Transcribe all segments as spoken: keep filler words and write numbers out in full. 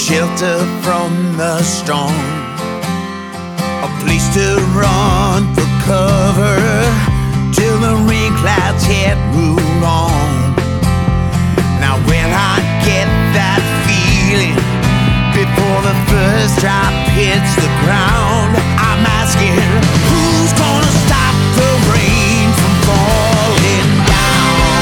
shelter from the storm, a place to run for cover till the rain clouds had moved on. Now when I get that feeling before the first drop hits the ground, I'm asking, who's gonna stop the rain from falling down?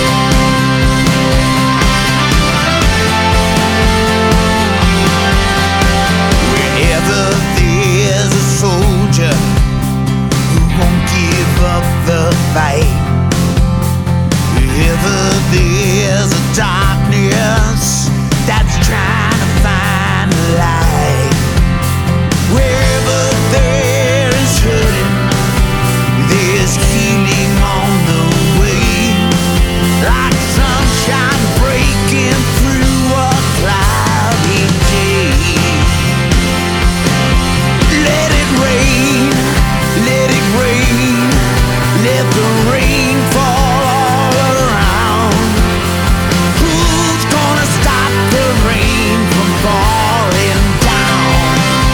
Wherever there's a soldier who won't give up the fight, wherever there's a darkness that's trying to find the light, wherever there is hurting, there's healing on the way, like sunshine breaking through a cloudy day. Let it rain, let it rain, let the rain fall all around. Who's gonna stop the rain from falling down?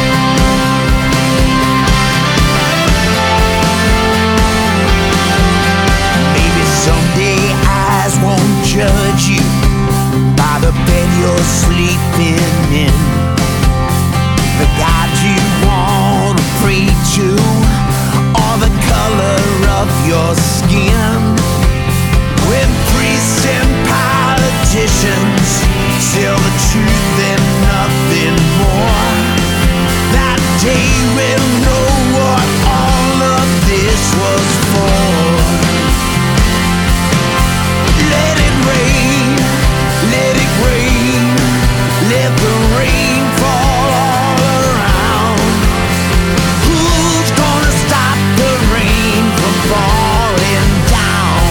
Maybe someday eyes won't judge you by the bed you're sleeping in, the God you wanna pray to, or the color of your skin. When priests and politicians sell the truth and nothing more, that day we'll know what all of this was for. Let it rain, let it rain, let the rain fall all around. Who's gonna stop the rain from falling down?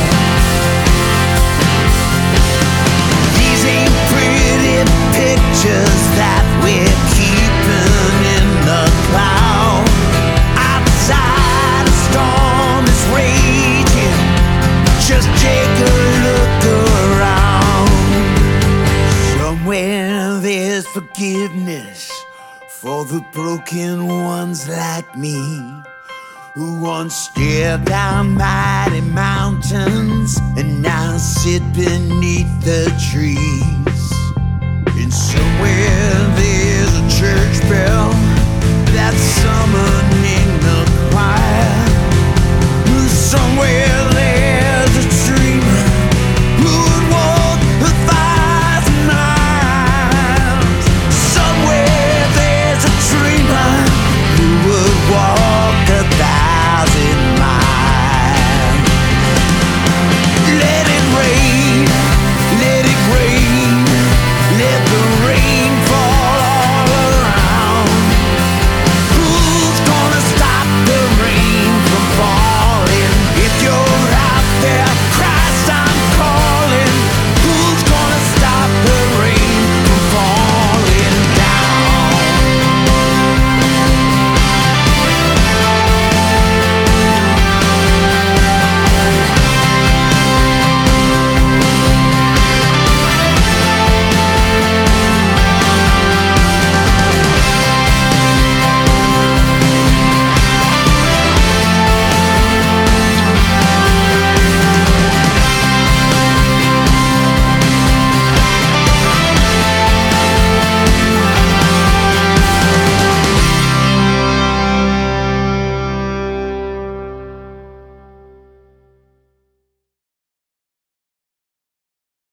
These ain't pretty pictures that we're keeping in the cloud. Outside a storm is raging, just take a look around. Somewhere there's forgiveness for the broken ones like me, who once stared down mighty mountains and now sit beneath the trees. And somewhere there